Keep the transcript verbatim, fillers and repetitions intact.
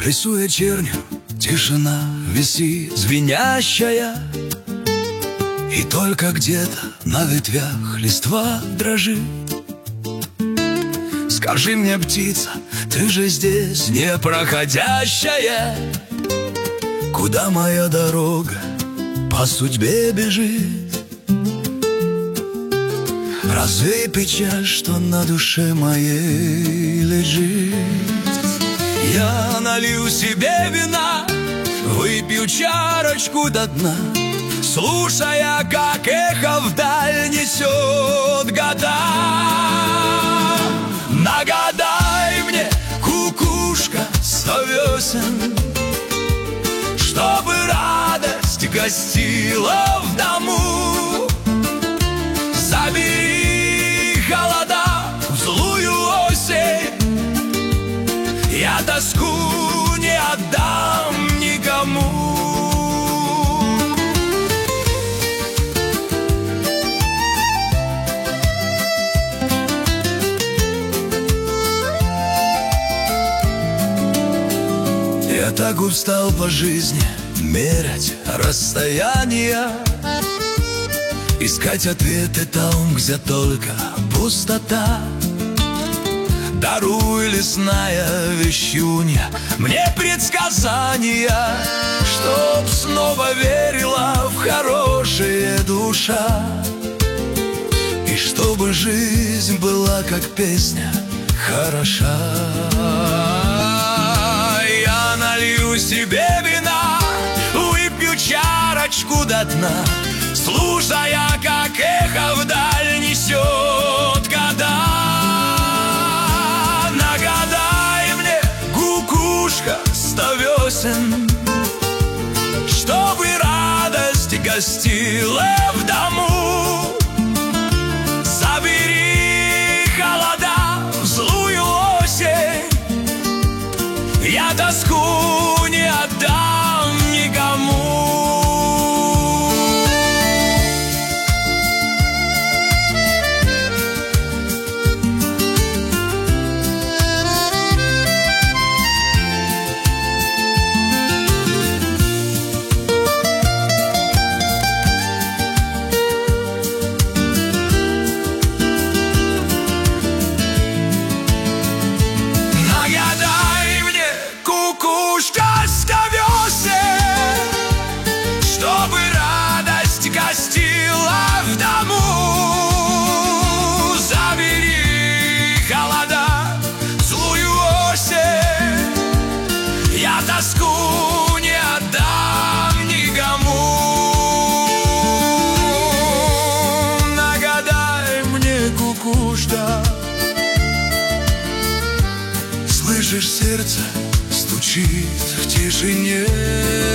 Рисуя чернью, тишина висит звенящая, и только где-то на ветвях листва дрожит. Скажи мне, птица, ты же здесь не проходящая, куда моя дорога по судьбе бежит? Развей печаль, что на душе моей лежит. Я налью себе вина, выпью чарочку до дна, слушая, как эхо вдаль несет года. Нагадай мне, кукушка, сто весен, чтобы радость гостила в дому. Забери холода в злую осень, я тоску не отдам никому. Я так устал по жизни мерять расстояния, искать ответы там, где только пустота. Даруй, лесная вещунья, мне предсказания, чтоб снова верила в хорошие душа, и чтобы жизнь была как песня хороша. Я налью себе вина, выпью чарочку до дна, слушая, как эхо вдаль несет года. Нагадай мне, кукушка, сто весен, чтобы радость гостила в дому. Забери холода в злую осень, я тоску не отдам никому. Тоску не отдам никому. Нагадай мне, кукушка, слышишь, сердце стучит в тишине.